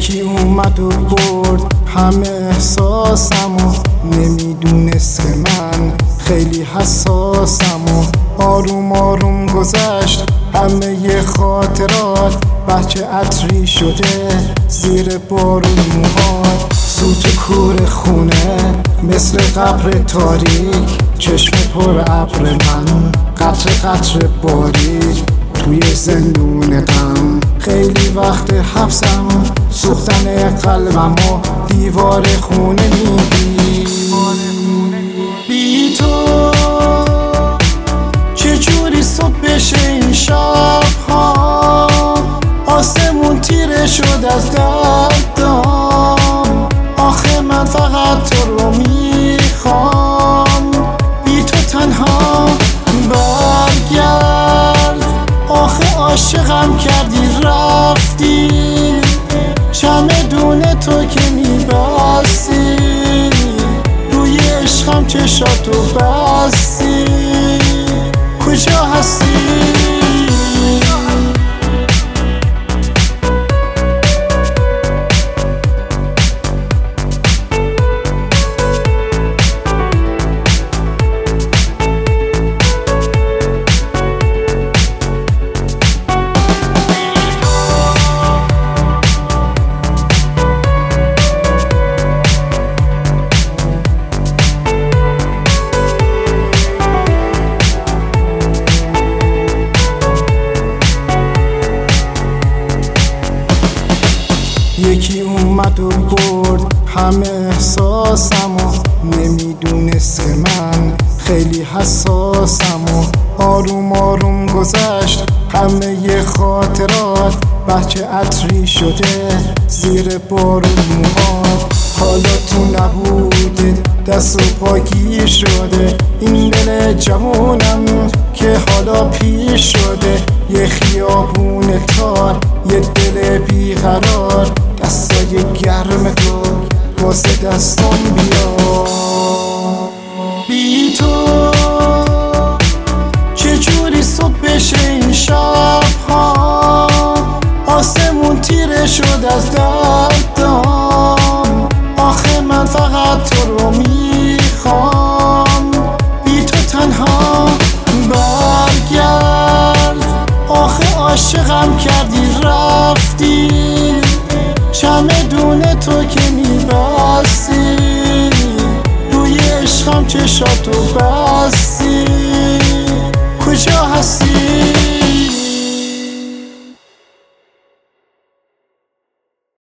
یکی اومد و برد همه احساسمو، نمیدونست که من خیلی حساسم و آروم آروم گذشت همه خاطرات. بچه عطری شده زیر بارون موهات، سوت کور خونه مثل قبر تاریک، چشم پر ابر من قطره قطره باریک توی زندون غم. خیلی وقت حبسم، سوختن قلبم و دیوار خونه میگی. بی تو چجوری صبح بشه این شب ها، آسمون تیره شد از دردم. آخه من فقط تو رو میخوام، بی تو تنها برگرد. آخه عاشقم کردی رفتی، چمدون تو که میبستی، روی عشقم چشاتو بستی. کجا هستی؟ یکی اومد و برد همه احساسمو، نمیدونست که من خیلی حساسم و آروم آروم گذشت همه خاطرات. بچه عطری شده زیر بارون موهات، حالا تو نبوده دست و پا گیر شده این دل جوونم که حالا پیر شده. یه خیابون تار، یه دل بیقرار، دستای گرم تو واسه دستم بیا. بی تو چجوری صبح بشه این شب ها، آسمون تیره شد از دردم. آخه من فقط تو رو میخوام، بی تو تنها برگرد. آخه عاشقم کردی رفتی، چمدون تو که میبستی، روی عشقم چشاتو بستی. کجا هستی؟